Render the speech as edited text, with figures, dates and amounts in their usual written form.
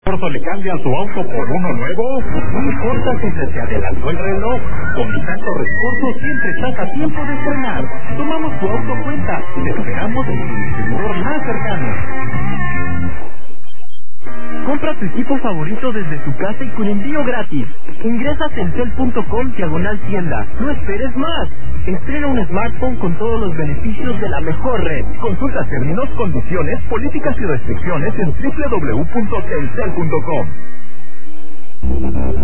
Corto le cambian su auto por uno nuevo. No importa si se te adelantó el reloj. Con Santo Rescorso siempre estás a tiempo de estrenar. Tomamos tu auto cuenta. Te esperamos en tu distribuidor más cercano. Compra tu equipo favorito desde tu casa y con envío gratis. Ingresa a telcel.com/tienda. No esperes más. Estrena un smartphone con todos los beneficios de la mejor red. Consulta términos, condiciones, políticas y restricciones en www.telcel.com.